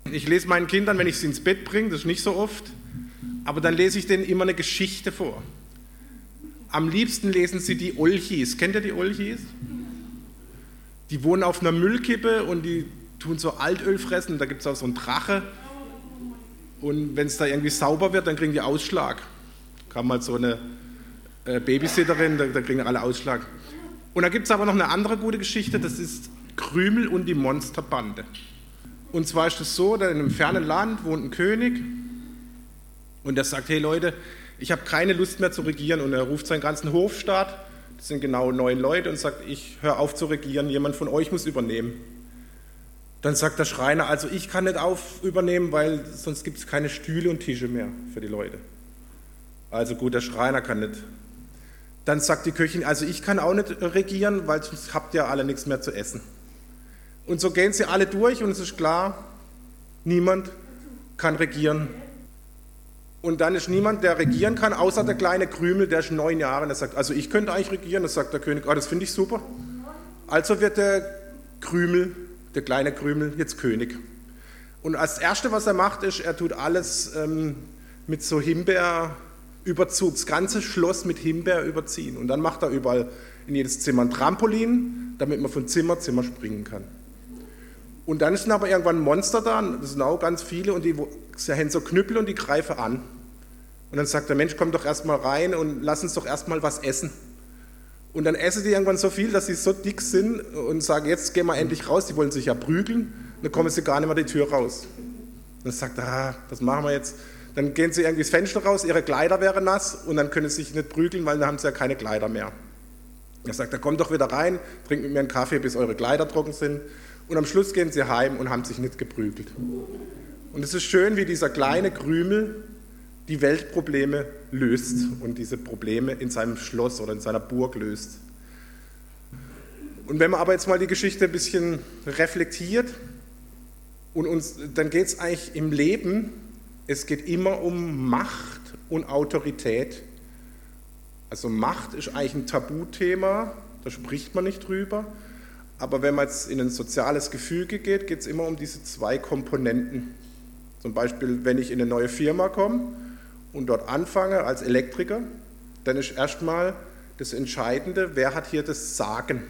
Ich lese meinen Kindern, wenn ich sie ins Bett bringe, das ist nicht so oft, aber dann lese ich denen immer eine Geschichte vor. Am liebsten lesen sie die Olchis. Kennt ihr die Olchis? Die wohnen auf einer Müllkippe und die tun so Altöl fressen. Da gibt es auch so einen Drache. Und wenn es da irgendwie sauber wird, dann kriegen die Ausschlag. Kam mal so eine Babysitterin, da kriegen alle Ausschlag. Und da gibt es aber noch eine andere gute Geschichte, das ist Krümel und die Monsterbande. Und zwar ist es so, da in einem fernen Land wohnt ein König und der sagt, hey Leute, ich habe keine Lust mehr zu regieren, und er ruft seinen ganzen Hofstaat, das sind genau 9 Leute, und sagt, ich höre auf zu regieren, jemand von euch muss übernehmen. Dann sagt der Schreiner, also ich kann nicht übernehmen, weil sonst gibt es keine Stühle und Tische mehr für die Leute. Also gut, der Schreiner kann nicht. Dann sagt die Köchin, also ich kann auch nicht regieren, weil sonst habt ihr alle nichts mehr zu essen. Und so gehen sie alle durch und es ist klar, niemand kann regieren. Und dann ist niemand, der regieren kann, außer der kleine Krümel, der ist 9 Jahre. Und er sagt, also ich könnte eigentlich regieren. Das sagt der König, das finde ich super. Also wird der Krümel, der kleine Krümel, jetzt König. Und als Erste, was er macht, ist, er tut alles mit so Himbeerüberzug, das ganze Schloss mit Himbeer überziehen. Und dann macht er überall in jedes Zimmer ein Trampolin, damit man von Zimmer zu Zimmer springen kann. Und dann sind aber irgendwann Monster da, das sind auch ganz viele, und die haben so Knüppel und die greifen an. Und dann sagt der Mensch, komm doch erstmal rein und lass uns doch erstmal was essen. Und dann essen die irgendwann so viel, dass sie so dick sind und sagen, jetzt gehen wir endlich raus, die wollen sich ja prügeln, und dann kommen sie gar nicht mehr die Tür raus. Und dann sagt er, was machen wir jetzt? Dann gehen sie irgendwie das Fenster raus, ihre Kleider wären nass und dann können sie sich nicht prügeln, weil dann haben sie ja keine Kleider mehr. Er sagt, dann kommt doch wieder rein, trinkt mit mir einen Kaffee, bis eure Kleider trocken sind. Und am Schluss gehen sie heim und haben sich nicht geprügelt. Und es ist schön, wie dieser kleine Krümel die Weltprobleme löst und diese Probleme in seinem Schloss oder in seiner Burg löst. Und wenn man aber jetzt mal die Geschichte ein bisschen reflektiert, dann geht es eigentlich im Leben, es geht immer um Macht und Autorität. Also Macht ist eigentlich ein Tabuthema, da spricht man nicht drüber. Aber wenn man jetzt in ein soziales Gefüge geht, geht es immer um diese 2 Komponenten. Zum Beispiel, wenn ich in eine neue Firma komme und dort anfange als Elektriker, dann ist erstmal das Entscheidende, wer hat hier das Sagen.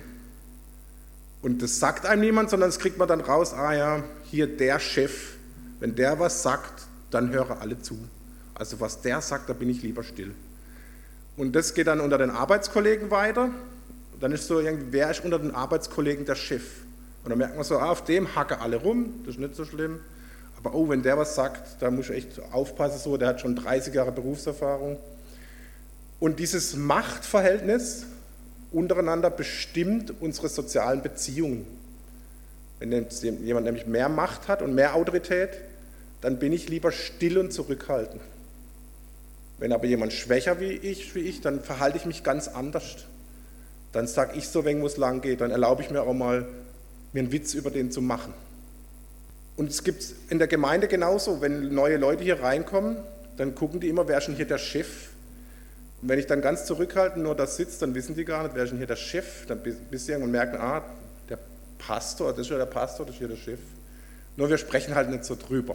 Und das sagt einem niemand, sondern das kriegt man dann raus, hier der Chef, wenn der was sagt, dann hören alle zu. Also was der sagt, da bin ich lieber still. Und das geht dann unter den Arbeitskollegen weiter. Dann ist so, wer ist unter den Arbeitskollegen der Chef? Und dann merkt man so, auf dem hacken alle rum, das ist nicht so schlimm. Aber wenn der was sagt, da muss ich echt aufpassen, so, der hat schon 30 Jahre Berufserfahrung. Und dieses Machtverhältnis untereinander bestimmt unsere sozialen Beziehungen. Wenn jemand nämlich mehr Macht hat und mehr Autorität, dann bin ich lieber still und zurückhaltend. Wenn aber jemand schwächer wie ich, dann verhalte ich mich ganz anders. Dann sage ich so, wenn es lang geht, dann erlaube ich mir auch mal, mir einen Witz über den zu machen. Und es gibt in der Gemeinde genauso, wenn neue Leute hier reinkommen, dann gucken die immer, wer ist denn hier der Chef? Und wenn ich dann ganz zurückhaltend nur da sitze, dann wissen die gar nicht, wer ist denn hier der Chef? Dann bis sie irgendwann merken, der Pastor, das ist ja der Pastor, das ist hier der Chef. Nur wir sprechen halt nicht so drüber.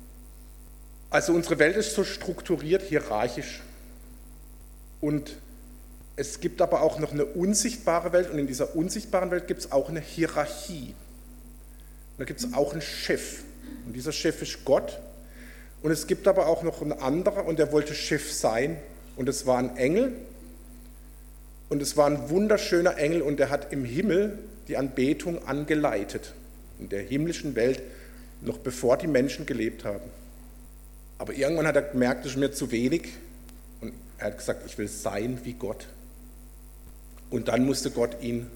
Also unsere Welt ist so strukturiert, hierarchisch. Und es gibt aber auch noch eine unsichtbare Welt, und in dieser unsichtbaren Welt gibt es auch eine Hierarchie. Und da gibt es auch einen Chef, und dieser Chef ist Gott. Und es gibt aber auch noch einen anderen, und der wollte Chef sein, und es war ein Engel. Und es war ein wunderschöner Engel, und der hat im Himmel die Anbetung angeleitet, in der himmlischen Welt, noch bevor die Menschen gelebt haben. Aber irgendwann hat er gemerkt, das ist mir zu wenig, und er hat gesagt, ich will sein wie Gott. Und dann musste Gott ihn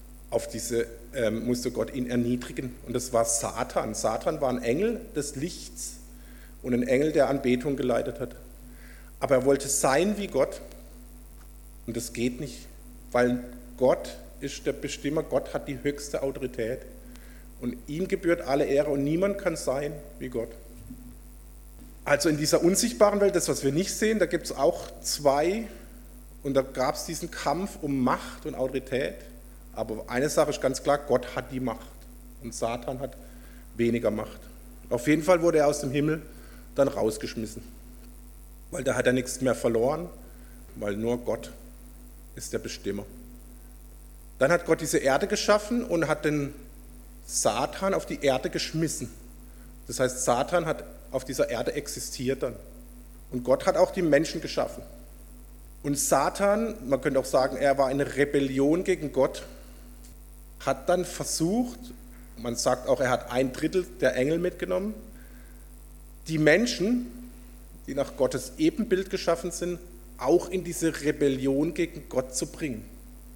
erniedrigen. Und das war Satan. Satan war ein Engel des Lichts und ein Engel, der Anbetung geleitet hat. Aber er wollte sein wie Gott. Und das geht nicht, weil Gott ist der Bestimmer. Gott hat die höchste Autorität. Und ihm gebührt alle Ehre, und niemand kann sein wie Gott. Also in dieser unsichtbaren Welt, das, was wir nicht sehen, da gibt es auch 2. Und da gab es diesen Kampf um Macht und Autorität. Aber eine Sache ist ganz klar, Gott hat die Macht und Satan hat weniger Macht. Auf jeden Fall wurde er aus dem Himmel dann rausgeschmissen, weil da hat er nichts mehr verloren, weil nur Gott ist der Bestimmer. Dann hat Gott diese Erde geschaffen und hat den Satan auf die Erde geschmissen. Das heißt, Satan hat auf dieser Erde existiert dann. Und Gott hat auch die Menschen geschaffen. Und Satan, man könnte auch sagen, er war in Rebellion gegen Gott, hat dann versucht, man sagt auch, er hat 1/3 der Engel mitgenommen, die Menschen, die nach Gottes Ebenbild geschaffen sind, auch in diese Rebellion gegen Gott zu bringen.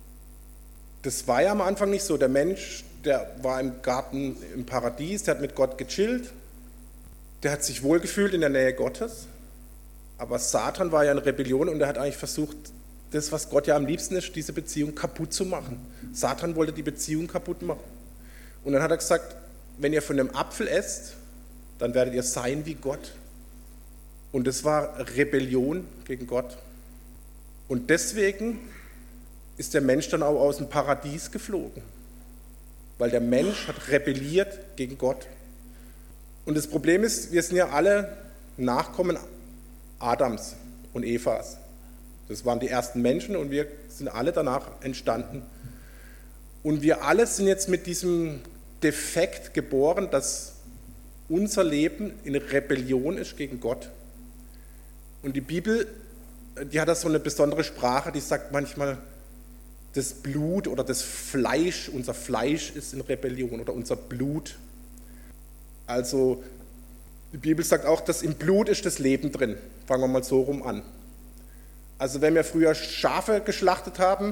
Das war ja am Anfang nicht so. Der Mensch, der war im Garten im Paradies, der hat mit Gott gechillt, der hat sich wohlgefühlt in der Nähe Gottes, aber Satan war ja in Rebellion und er hat eigentlich versucht, das, was Gott ja am liebsten ist, diese Beziehung kaputt zu machen. Satan wollte die Beziehung kaputt machen. Und dann hat er gesagt, wenn ihr von dem Apfel esst, dann werdet ihr sein wie Gott. Und das war Rebellion gegen Gott. Und deswegen ist der Mensch dann auch aus dem Paradies geflogen. Weil der Mensch hat rebelliert gegen Gott. Und das Problem ist, wir sind ja alle Nachkommen Adams und Evas. Das waren die ersten Menschen und wir sind alle danach entstanden. Und wir alle sind jetzt mit diesem Defekt geboren, dass unser Leben in Rebellion ist gegen Gott. Und die Bibel, die hat da so eine besondere Sprache, die sagt manchmal, das Blut oder das Fleisch, unser Fleisch ist in Rebellion oder unser Blut. Also die Bibel sagt auch, dass im Blut ist das Leben drin. Fangen wir mal so rum an. Also wenn wir früher Schafe geschlachtet haben,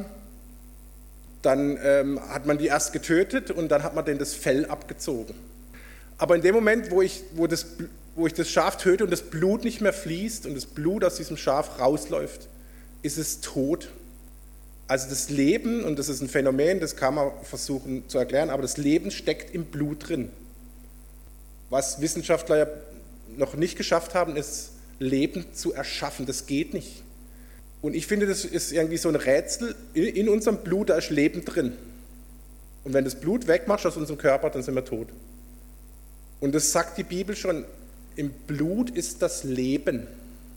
dann hat man die erst getötet und dann hat man denen das Fell abgezogen. Aber in dem Moment, wo ich das Schaf töte und das Blut nicht mehr fließt und das Blut aus diesem Schaf rausläuft, ist es tot. Also das Leben, und das ist ein Phänomen, das kann man versuchen zu erklären, aber das Leben steckt im Blut drin. Was Wissenschaftler ja noch nicht geschafft haben, ist Leben zu erschaffen. Das geht nicht. Und ich finde, das ist irgendwie so ein Rätsel. In unserem Blut, da ist Leben drin. Und wenn das Blut wegmachst aus unserem Körper, dann sind wir tot. Und das sagt die Bibel schon, im Blut ist das Leben.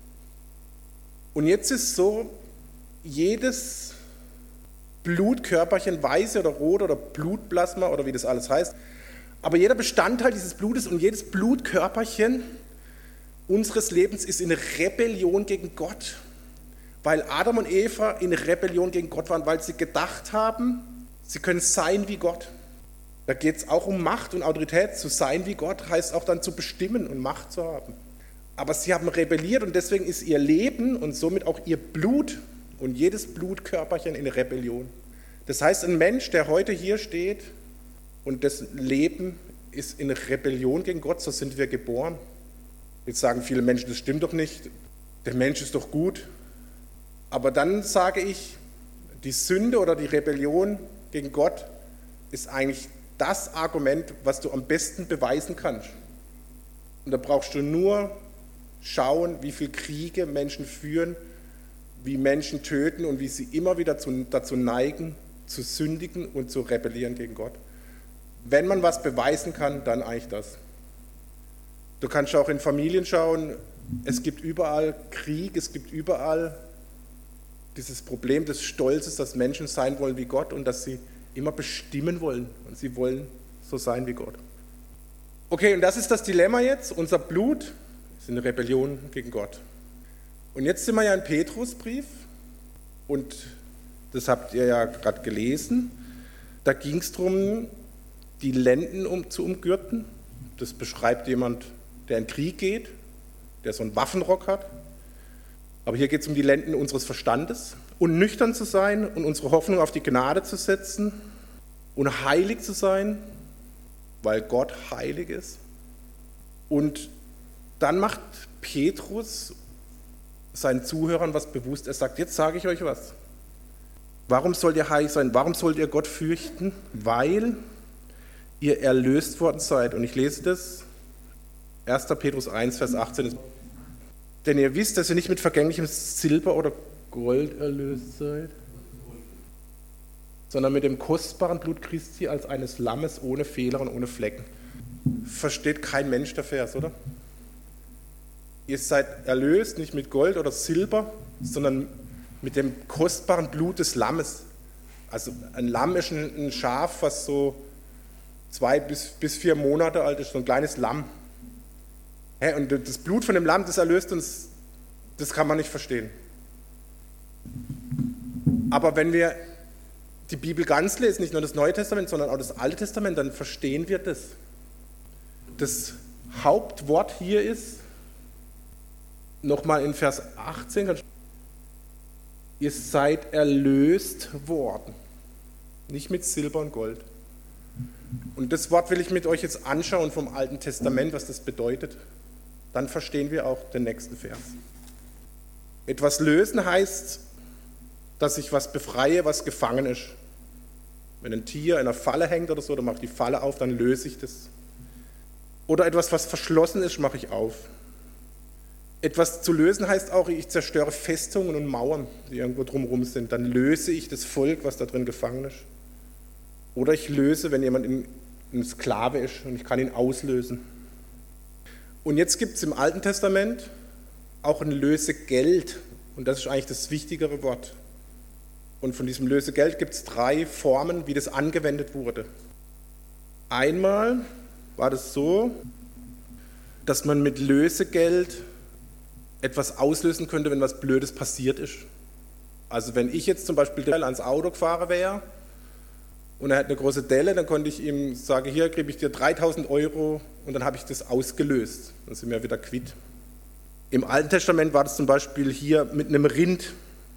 Und jetzt ist so, jedes Blutkörperchen, weiße oder rot oder Blutplasma oder wie das alles heißt, aber jeder Bestandteil dieses Blutes und jedes Blutkörperchen unseres Lebens ist in Rebellion gegen Gott, weil Adam und Eva in Rebellion gegen Gott waren, weil sie gedacht haben, sie können sein wie Gott. Da geht es auch um Macht und Autorität. Zu sein wie Gott heißt auch dann zu bestimmen und Macht zu haben. Aber sie haben rebelliert und deswegen ist ihr Leben und somit auch ihr Blut und jedes Blutkörperchen in Rebellion. Das heißt, ein Mensch, der heute hier steht und das Leben ist in Rebellion gegen Gott, so sind wir geboren. Jetzt sagen viele Menschen, das stimmt doch nicht, der Mensch ist doch gut. Aber dann sage ich, die Sünde oder die Rebellion gegen Gott ist eigentlich das Argument, was du am besten beweisen kannst. Und da brauchst du nur schauen, wie viele Kriege Menschen führen, wie Menschen töten und wie sie immer wieder dazu neigen, zu sündigen und zu rebellieren gegen Gott. Wenn man was beweisen kann, dann eigentlich das. Du kannst auch in Familien schauen, es gibt überall Krieg, es gibt überall dieses Problem des Stolzes, dass Menschen sein wollen wie Gott und dass sie immer bestimmen wollen und sie wollen so sein wie Gott. Okay, und das ist das Dilemma jetzt. Unser Blut ist in Rebellion gegen Gott. Und jetzt sind wir ja im Petrusbrief und das habt ihr ja gerade gelesen. Da ging es darum, die Lenden zu umgürten. Das beschreibt jemand, der in den Krieg geht, der so einen Waffenrock hat. Aber hier geht es um die Lenden unseres Verstandes. Und nüchtern zu sein und unsere Hoffnung auf die Gnade zu setzen und heilig zu sein, weil Gott heilig ist. Und dann macht Petrus seinen Zuhörern was bewusst. Er sagt, jetzt sage ich euch was. Warum sollt ihr heilig sein? Warum sollt ihr Gott fürchten? Weil ihr erlöst worden seid. Und ich lese das, 1. Petrus 1, Vers 18. Denn ihr wisst, dass ihr nicht mit vergänglichem Silber oder Gold erlöst seid, sondern mit dem kostbaren Blut Christi als eines Lammes ohne Fehler und ohne Flecken. versteht kein Mensch der Vers, oder? Ihr seid erlöst, nicht mit Gold oder Silber, sondern mit dem kostbaren Blut des Lammes. Also ein Lamm ist ein Schaf, was so 2 bis 4 Monate alt ist, so ein kleines Lamm. Und das Blut von dem Lamm, das erlöst uns, das kann man nicht verstehen. Aber wenn wir die Bibel ganz lesen, nicht nur das Neue Testament, sondern auch das Alte Testament, dann verstehen wir das. Das Hauptwort hier ist, nochmal in Vers 18, ihr seid erlöst worden, nicht mit Silber und Gold. Und das Wort will ich mit euch jetzt anschauen vom Alten Testament, was das bedeutet. Dann verstehen wir auch den nächsten Vers. Etwas lösen heißt, dass ich was befreie, was gefangen ist. Wenn ein Tier in einer Falle hängt oder so, dann mache ich die Falle auf, dann löse ich das. Oder etwas, was verschlossen ist, mache ich auf. Etwas zu lösen heißt auch, ich zerstöre Festungen und Mauern, die irgendwo drumherum sind. Dann löse ich das Volk, was da drin gefangen ist. Oder ich löse, wenn jemand ein Sklave ist und ich kann ihn auslösen. Und jetzt gibt es im Alten Testament auch ein Lösegeld. Und das ist eigentlich das wichtigere Wort. Und von diesem Lösegeld gibt es 3 Formen, wie das angewendet wurde. Einmal war das so, dass man mit Lösegeld etwas auslösen könnte, wenn was Blödes passiert ist. Also wenn ich jetzt zum Beispiel ans Auto gefahren wäre und er hat eine große Delle, dann konnte ich ihm sagen, hier gebe ich dir 3.000 € und dann habe ich das ausgelöst. Dann sind wir wieder quitt. Im Alten Testament war das zum Beispiel hier mit einem Rind.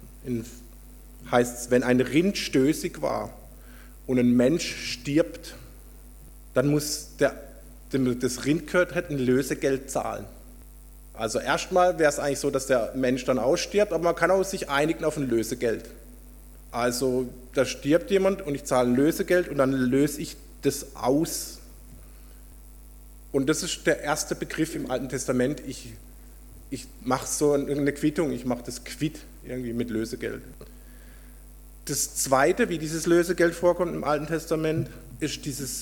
Heißt es, wenn ein Rind stößig war und ein Mensch stirbt, dann muss das Rind gehört hat ein Lösegeld zahlen. Also erstmal wäre es eigentlich so, dass der Mensch dann ausstirbt, aber man kann auch sich einigen auf ein Lösegeld. Also da stirbt jemand und ich zahle ein Lösegeld und dann löse ich das aus. Und das ist der erste Begriff im Alten Testament. Ich mache so eine Quittung, ich mache das quitt irgendwie mit Lösegeld. Das Zweite, wie dieses Lösegeld vorkommt im Alten Testament, ist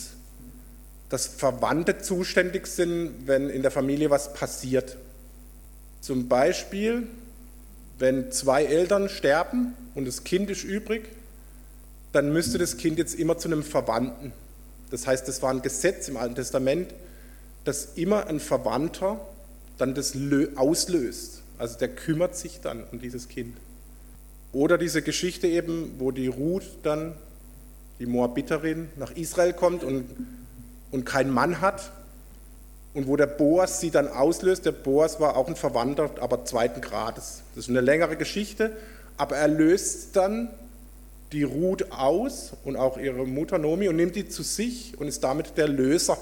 dass Verwandte zuständig sind, wenn in der Familie was passiert. Zum Beispiel, wenn 2 Eltern sterben und das Kind ist übrig, dann müsste das Kind jetzt immer zu einem Verwandten. Das heißt, das war ein Gesetz im Alten Testament, dass immer ein Verwandter dann das auslöst. Also der kümmert sich dann um dieses Kind. Oder diese Geschichte eben, wo die Ruth dann, die Moabiterin, nach Israel kommt und keinen Mann hat und wo der Boas sie dann auslöst. Der Boas war auch ein Verwandter, aber 2. Grades. Das ist eine längere Geschichte, aber er löst dann die Ruth aus und auch ihre Mutter Nomi und nimmt die zu sich und ist damit der Löser.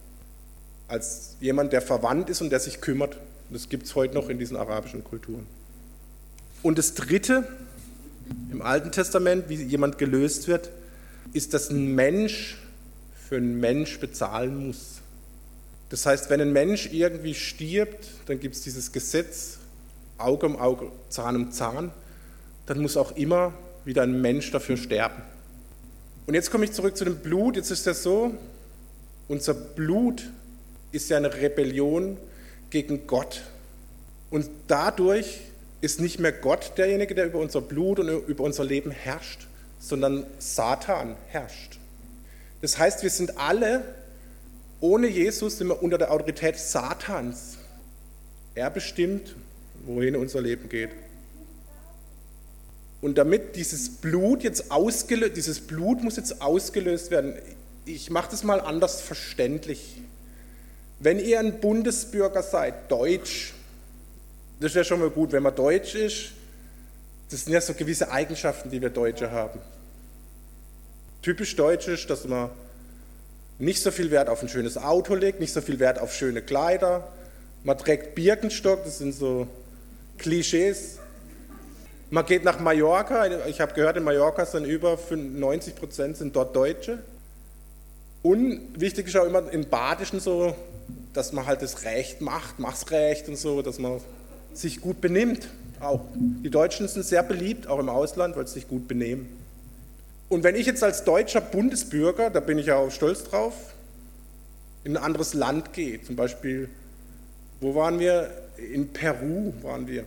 Als jemand, der verwandt ist und der sich kümmert. Das gibt es heute noch in diesen arabischen Kulturen. Und das Dritte im Alten Testament, wie jemand gelöst wird, ist, dass ein Mensch für einen Mensch bezahlen muss. Das heißt, wenn ein Mensch irgendwie stirbt, dann gibt es dieses Gesetz, Auge um Auge, Zahn um Zahn, dann muss auch immer wieder ein Mensch dafür sterben. Und jetzt komme ich zurück zu dem Blut. Jetzt ist das so, unser Blut ist ja eine Rebellion gegen Gott. Und dadurch ist nicht mehr Gott derjenige, der über unser Blut und über unser Leben herrscht, sondern Satan herrscht. Das heißt, wir sind alle, ohne Jesus sind wir unter der Autorität Satans. Er bestimmt, wohin unser Leben geht. Und damit dieses Blut muss jetzt ausgelöst werden. Ich mache das mal anders verständlich. Wenn ihr ein Bundesbürger seid, deutsch, das ist ja schon mal gut, wenn man deutsch ist, das sind ja so gewisse Eigenschaften, die wir Deutsche haben. Typisch deutsch ist, dass man nicht so viel Wert auf ein schönes Auto legt, nicht so viel Wert auf schöne Kleider, man trägt Birkenstock, das sind so Klischees. Man geht nach Mallorca, ich habe gehört, in Mallorca sind über 90% sind dort Deutsche. Und wichtig ist auch immer im Badischen so, dass man halt das Recht macht, mach's Recht und so, dass man sich gut benimmt. Auch die Deutschen sind sehr beliebt, auch im Ausland, weil sie sich gut benehmen. Und wenn ich jetzt als deutscher Bundesbürger, da bin ich ja auch stolz drauf, in ein anderes Land gehe. Zum Beispiel, wo waren wir? In Peru waren wir.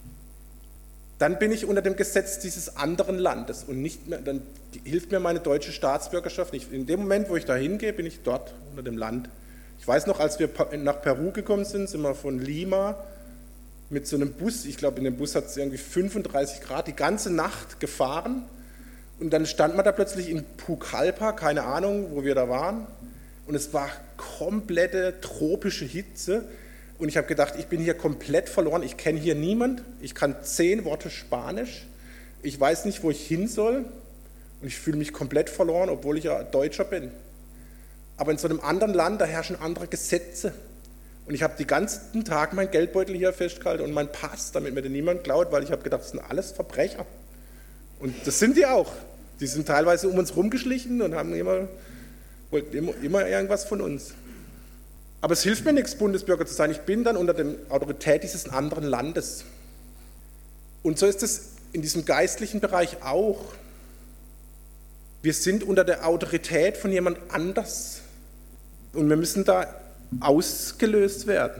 Dann bin ich unter dem Gesetz dieses anderen Landes und nicht mehr, dann hilft mir meine deutsche Staatsbürgerschaft nicht. In dem Moment, wo ich da hingehe, bin ich dort unter dem Land. Ich weiß noch, als wir nach Peru gekommen sind wir von Lima mit so einem Bus, ich glaube in dem Bus hat es irgendwie 35 Grad, die ganze Nacht gefahren und dann stand man da plötzlich in Pucallpa, keine Ahnung, wo wir da waren, und es war komplette tropische Hitze. Und ich habe gedacht, ich bin hier komplett verloren, ich kenne hier niemand, ich kann 10 Worte Spanisch, ich weiß nicht, wo ich hin soll und ich fühle mich komplett verloren, obwohl ich ja Deutscher bin. Aber in so einem anderen Land, da herrschen andere Gesetze. Und ich habe den ganzen Tag meinen Geldbeutel hier festgehalten und meinen Pass, damit mir den niemand klaut, weil ich habe gedacht, das sind alles Verbrecher. Und das sind die auch. Die sind teilweise um uns rumgeschlichen und wollten immer irgendwas von uns. Aber es hilft mir nichts, Bundesbürger zu sein. Ich bin dann unter der Autorität dieses anderen Landes. Und so ist es in diesem geistlichen Bereich auch. Wir sind unter der Autorität von jemand anders. Und wir müssen da ausgelöst werden.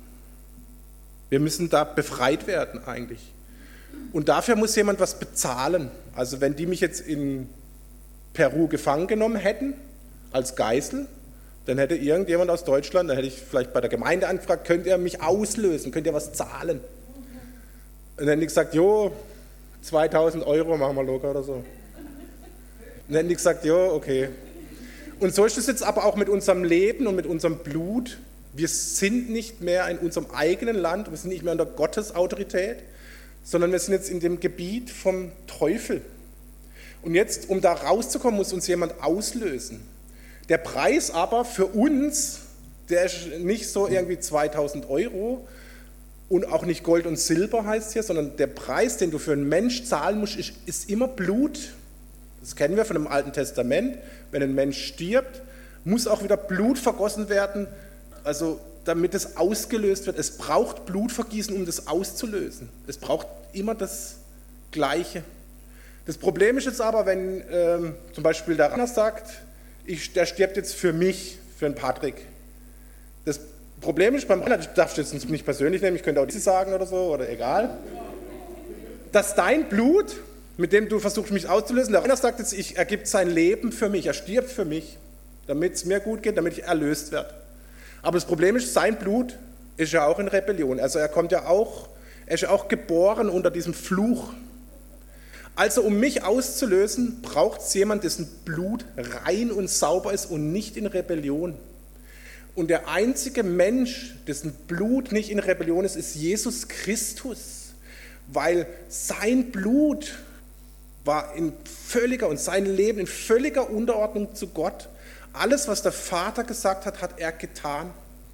Wir müssen da befreit werden eigentlich. Und dafür muss jemand was bezahlen. Also wenn die mich jetzt in Peru gefangen genommen hätten, als Geisel, dann hätte irgendjemand aus Deutschland, dann hätte ich vielleicht bei der Gemeinde angefragt, könnt ihr mich auslösen, könnt ihr was zahlen? Und dann hätten die gesagt, jo, 2000 Euro machen wir locker oder so. Und dann hätten die gesagt, jo, okay. Und so ist es jetzt aber auch mit unserem Leben und mit unserem Blut. Wir sind nicht mehr in unserem eigenen Land, wir sind nicht mehr unter Gottes Autorität, sondern wir sind jetzt in dem Gebiet vom Teufel. Und jetzt, um da rauszukommen, muss uns jemand auslösen. Der Preis aber für uns, der ist nicht so irgendwie 2000 Euro und auch nicht Gold und Silber heißt hier, sondern der Preis, den du für einen Mensch zahlen musst, ist immer Blut. Das kennen wir von dem Alten Testament. Wenn ein Mensch stirbt, muss auch wieder Blut vergossen werden, also damit es ausgelöst wird. Es braucht Blutvergießen, um das auszulösen. Es braucht immer das Gleiche. Das Problem ist jetzt aber, wenn zum Beispiel der Rainer sagt, der stirbt jetzt für mich, für einen Patrick. Das Problem ist beim Rainer, das darfst du jetzt nicht persönlich nehmen, ich könnte auch diese sagen oder so, oder egal, dass dein Blut, mit dem du versuchst, mich auszulösen, der Rainer sagt jetzt, er gibt sein Leben für mich, er stirbt für mich, damit es mir gut geht, damit ich erlöst werde. Aber das Problem ist, sein Blut ist ja auch in Rebellion, also er ist ja auch geboren unter diesem Fluch. Also um mich auszulösen, braucht es jemanden, dessen Blut rein und sauber ist und nicht in Rebellion. Und der einzige Mensch, dessen Blut nicht in Rebellion ist, ist Jesus Christus, weil sein Blut war in völliger und sein Leben in völliger Unterordnung zu Gott. Alles, was der Vater gesagt hat, hat er getan.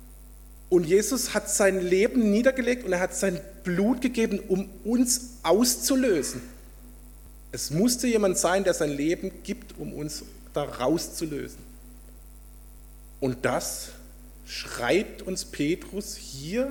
Und Jesus hat sein Leben niedergelegt und er hat sein Blut gegeben, um uns auszulösen. Es musste jemand sein, der sein Leben gibt, um uns da rauszulösen. Und das schreibt uns Petrus hier,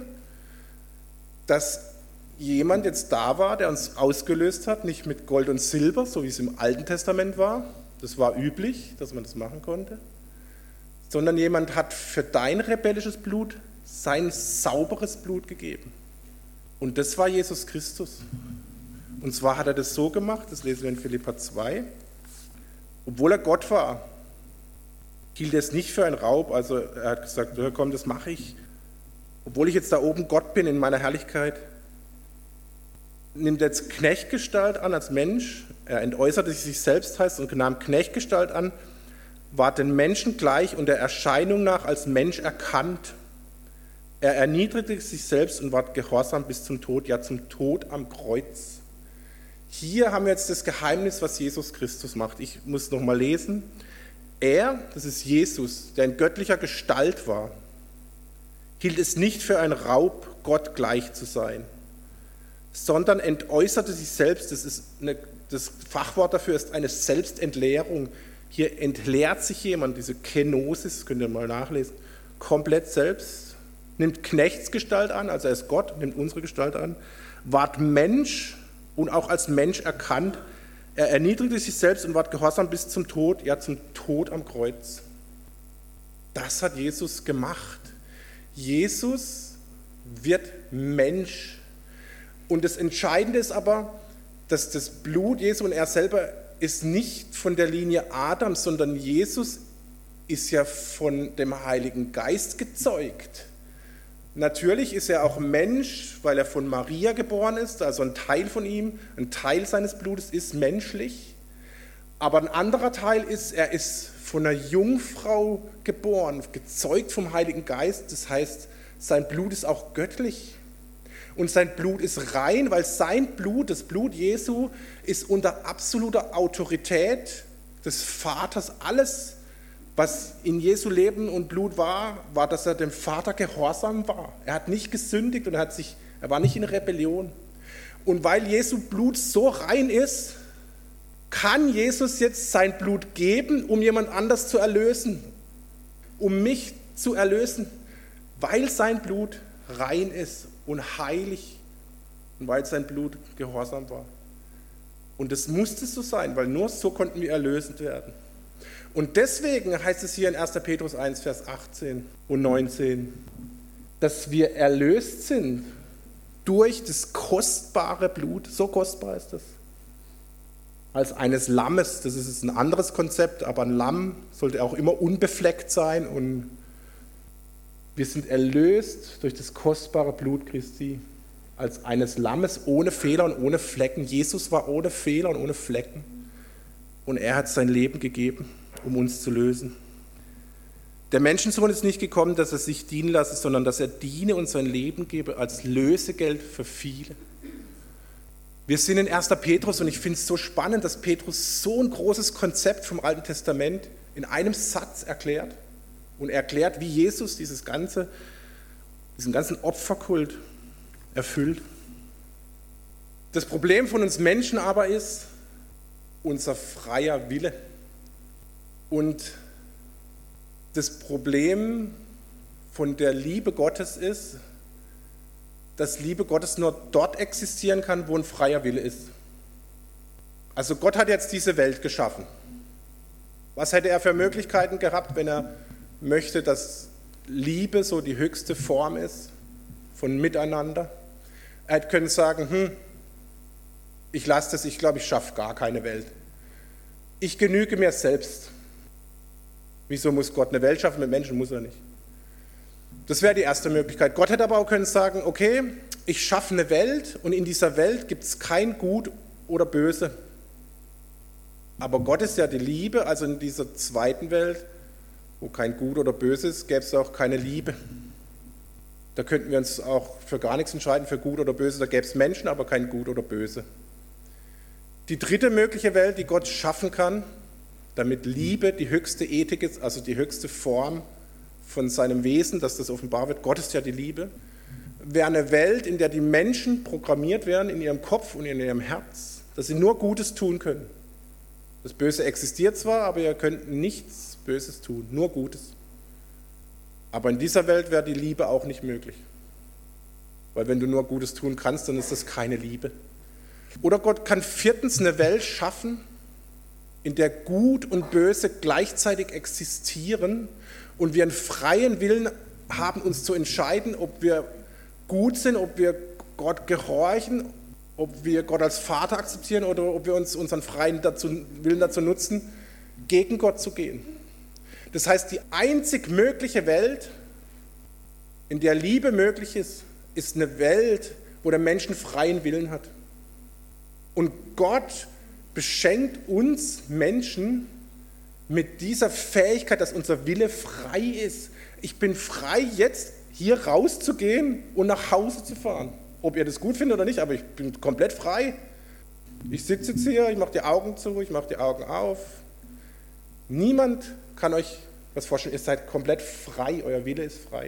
dass jemand jetzt da war, der uns ausgelöst hat, nicht mit Gold und Silber, so wie es im Alten Testament war, das war üblich, dass man das machen konnte, sondern jemand hat für dein rebellisches Blut sein sauberes Blut gegeben. Und das war Jesus Christus. Und zwar hat er das so gemacht, das lesen wir in Philipper 2, obwohl er Gott war, hielt er es nicht für einen Raub, also er hat gesagt, ja, komm, das mache ich, obwohl ich jetzt da oben Gott bin in meiner Herrlichkeit, nimmt er jetzt Knechtgestalt an als Mensch, er entäußerte sich selbst, heißt, und nahm Knechtgestalt an, war den Menschen gleich und der Erscheinung nach als Mensch erkannt. Er erniedrigte sich selbst und ward gehorsam bis zum Tod, ja zum Tod am Kreuz. Hier haben wir jetzt das Geheimnis, was Jesus Christus macht. Ich muss nochmal lesen. Er, das ist Jesus, der in göttlicher Gestalt war, hielt es nicht für einen Raub, Gott gleich zu sein, sondern entäußerte sich selbst. Das Fachwort dafür ist eine Selbstentleerung. Hier entleert sich jemand, diese Kenosis, könnt ihr mal nachlesen, komplett selbst, nimmt Knechtsgestalt an, also er ist Gott, nimmt unsere Gestalt an, ward Mensch und auch als Mensch erkannt. Er erniedrigte sich selbst und ward gehorsam bis zum Tod, ja zum Tod am Kreuz. Das hat Jesus gemacht. Jesus wird Mensch. Und das Entscheidende ist aber, dass das Blut Jesu und er selber ist nicht von der Linie Adams, sondern Jesus ist ja von dem Heiligen Geist gezeugt. Natürlich ist er auch Mensch, weil er von Maria geboren ist, also ein Teil von ihm, ein Teil seines Blutes ist menschlich. Aber ein anderer Teil ist, er ist von einer Jungfrau geboren, gezeugt vom Heiligen Geist. Das heißt, sein Blut ist auch göttlich. Und sein Blut ist rein, weil sein Blut, das Blut Jesu, ist unter absoluter Autorität des Vaters. Alles, was in Jesu Leben und Blut war, dass er dem Vater gehorsam war. Er hat nicht gesündigt und er war nicht in Rebellion. Und weil Jesu Blut so rein ist, kann Jesus jetzt sein Blut geben, um jemand anders zu erlösen, um mich zu erlösen, weil sein Blut rein ist und heilig und weil sein Blut gehorsam war. Und das musste so sein, weil nur so konnten wir erlöst werden. Und deswegen heißt es hier in 1. Petrus 1, Vers 18 und 19, dass wir erlöst sind durch das kostbare Blut. So kostbar ist das. Als eines Lammes, das ist ein anderes Konzept, aber ein Lamm sollte auch immer unbefleckt sein. Und wir sind erlöst durch das kostbare Blut Christi, als eines Lammes ohne Fehler und ohne Flecken. Jesus war ohne Fehler und ohne Flecken. Und er hat sein Leben gegeben, um uns zu lösen. Der Menschensohn ist nicht gekommen, dass er sich dienen lasse, sondern dass er diene und sein Leben gebe als Lösegeld für viele. Wir sind in 1. Petrus und ich finde es so spannend, dass Petrus so ein großes Konzept vom Alten Testament in einem Satz erklärt und erklärt, wie Jesus diesen ganzen Opferkult erfüllt. Das Problem von uns Menschen aber ist unser freier Wille. Und das Problem von der Liebe Gottes ist, dass Liebe Gottes nur dort existieren kann, wo ein freier Wille ist. Also Gott hat jetzt diese Welt geschaffen. Was hätte er für Möglichkeiten gehabt, wenn er möchte, dass Liebe so die höchste Form ist von Miteinander? Er hätte können sagen, ich lasse das, ich glaube, ich schaffe gar keine Welt. Ich genüge mir selbst. Wieso muss Gott eine Welt schaffen? Mit Menschen muss er nicht. Das wäre die erste Möglichkeit. Gott hätte aber auch können sagen, okay, ich schaffe eine Welt und in dieser Welt gibt es kein Gut oder Böse. Aber Gott ist ja die Liebe, also in dieser zweiten Welt, wo kein Gut oder Böse ist, gäbe es auch keine Liebe. Da könnten wir uns auch für gar nichts entscheiden, für Gut oder Böse. Da gäbe es Menschen, aber kein Gut oder Böse. Die dritte mögliche Welt, die Gott schaffen kann, damit Liebe die höchste Ethik ist, also die höchste Form von seinem Wesen, dass das offenbar wird, Gott ist ja die Liebe, wäre eine Welt, in der die Menschen programmiert werden in ihrem Kopf und in ihrem Herz, dass sie nur Gutes tun können. Das Böse existiert zwar, aber ihr könnt nichts Böses tun, nur Gutes. Aber in dieser Welt wäre die Liebe auch nicht möglich. Weil wenn du nur Gutes tun kannst, dann ist das keine Liebe. Oder Gott kann viertens eine Welt schaffen, in der Gut und Böse gleichzeitig existieren und wir einen freien Willen haben, uns zu entscheiden, ob wir gut sind, ob wir Gott gehorchen, ob wir Gott als Vater akzeptieren oder ob wir uns unseren freien Willen dazu nutzen, gegen Gott zu gehen. Das heißt, die einzig mögliche Welt, in der Liebe möglich ist, ist eine Welt, wo der Mensch einen freien Willen hat. Und Gott beschenkt uns Menschen mit dieser Fähigkeit, dass unser Wille frei ist. Ich bin frei, jetzt hier rauszugehen und nach Hause zu fahren. Ob ihr das gut findet oder nicht, aber ich bin komplett frei. Ich sitze jetzt hier, ich mache die Augen zu, ich mache die Augen auf. Niemand kann euch was vorstellen, ihr seid komplett frei, euer Wille ist frei.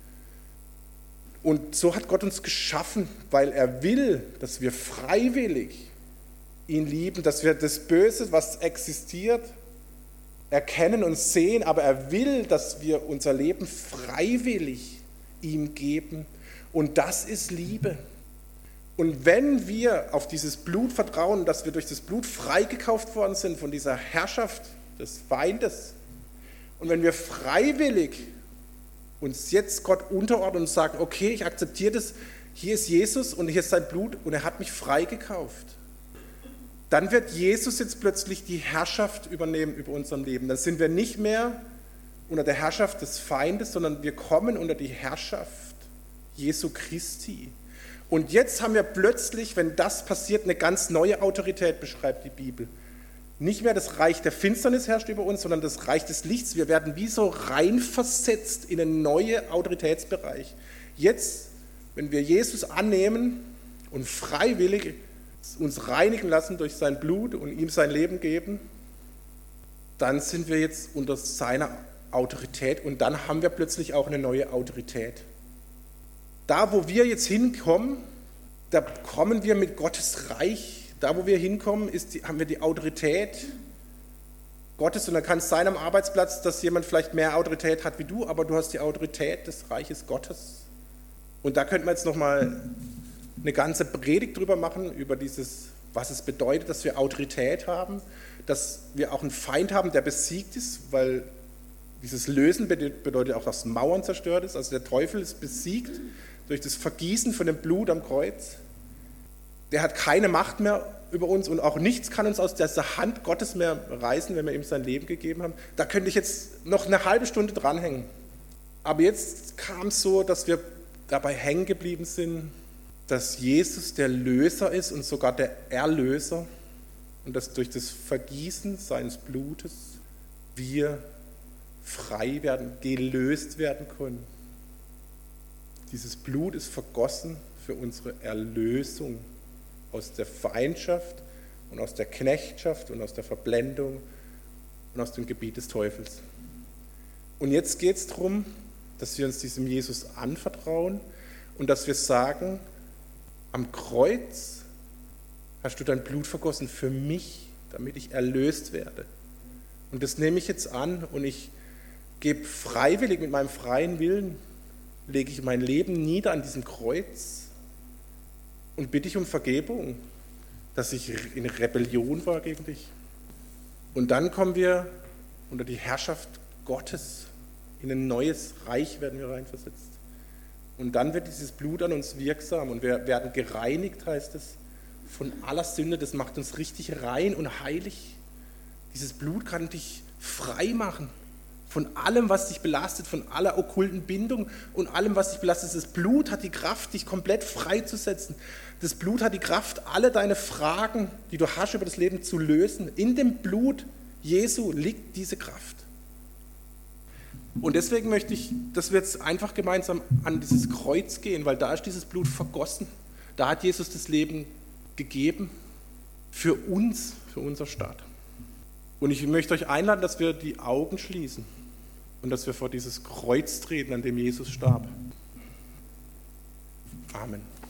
Und so hat Gott uns geschaffen, weil er will, dass wir freiwillig ihn lieben, dass wir das Böse, was existiert, erkennen und sehen, aber er will, dass wir unser Leben freiwillig ihm geben. Und das ist Liebe. Und wenn wir auf dieses Blut vertrauen, dass wir durch das Blut freigekauft worden sind von dieser Herrschaft des Feindes, Und wenn wir freiwillig uns jetzt Gott unterordnen und sagen, okay, ich akzeptiere das, hier ist Jesus und hier ist sein Blut und er hat mich freigekauft, dann wird Jesus jetzt plötzlich die Herrschaft übernehmen über unserem Leben. Dann sind wir nicht mehr unter der Herrschaft des Feindes, sondern wir kommen unter die Herrschaft Jesu Christi. Und jetzt haben wir plötzlich, wenn das passiert, eine ganz neue Autorität, beschreibt die Bibel. Nicht mehr das Reich der Finsternis herrscht über uns, sondern das Reich des Lichts. Wir werden wie so reinversetzt in einen neuen Autoritätsbereich. Jetzt, wenn wir Jesus annehmen und freiwillig uns reinigen lassen durch sein Blut und ihm sein Leben geben, dann sind wir jetzt unter seiner Autorität und dann haben wir plötzlich auch eine neue Autorität. Da, wo wir jetzt hinkommen, da kommen wir mit Gottes Reich. Da, wo wir hinkommen, haben wir die Autorität Gottes und dann kann es sein am Arbeitsplatz, dass jemand vielleicht mehr Autorität hat wie du, aber du hast die Autorität des Reiches Gottes. Und da könnte man jetzt nochmal eine ganze Predigt drüber machen, über dieses, was es bedeutet, dass wir Autorität haben, dass wir auch einen Feind haben, der besiegt ist, weil dieses Lösen bedeutet auch, dass Mauern zerstört ist. Also der Teufel ist besiegt durch das Vergießen von dem Blut am Kreuz. Der hat keine Macht mehr über uns und auch nichts kann uns aus dieser Hand Gottes mehr reißen, wenn wir ihm sein Leben gegeben haben. Da könnte ich jetzt noch eine halbe Stunde dranhängen. Aber jetzt kam es so, dass wir dabei hängen geblieben sind, dass Jesus der Löser ist und sogar der Erlöser und dass durch das Vergießen seines Blutes wir frei werden, gelöst werden können. Dieses Blut ist vergossen für unsere Erlösung aus der Feindschaft und aus der Knechtschaft und aus der Verblendung und aus dem Gebiet des Teufels. Und jetzt geht es darum, dass wir uns diesem Jesus anvertrauen und dass wir sagen, am Kreuz hast du dein Blut vergossen für mich, damit ich erlöst werde. Und das nehme ich jetzt an und ich gebe freiwillig mit meinem freien Willen, lege ich mein Leben nieder an diesem Kreuz und bitte ich um Vergebung, dass ich in Rebellion war gegen dich. Und dann kommen wir unter die Herrschaft Gottes, in ein neues Reich werden wir reinversetzt. Und dann wird dieses Blut an uns wirksam und wir werden gereinigt, heißt es, von aller Sünde. Das macht uns richtig rein und heilig. Dieses Blut kann dich frei machen von allem, was dich belastet, von aller okkulten Bindung und allem, was dich belastet. Das Blut hat die Kraft, dich komplett freizusetzen. Das Blut hat die Kraft, alle deine Fragen, die du hast über das Leben, zu lösen. In dem Blut Jesu liegt diese Kraft. Und deswegen möchte ich, dass wir jetzt einfach gemeinsam an dieses Kreuz gehen, weil da ist dieses Blut vergossen. Da hat Jesus das Leben gegeben für uns, für unser Staat. Und ich möchte euch einladen, dass wir die Augen schließen und dass wir vor dieses Kreuz treten, an dem Jesus starb. Amen.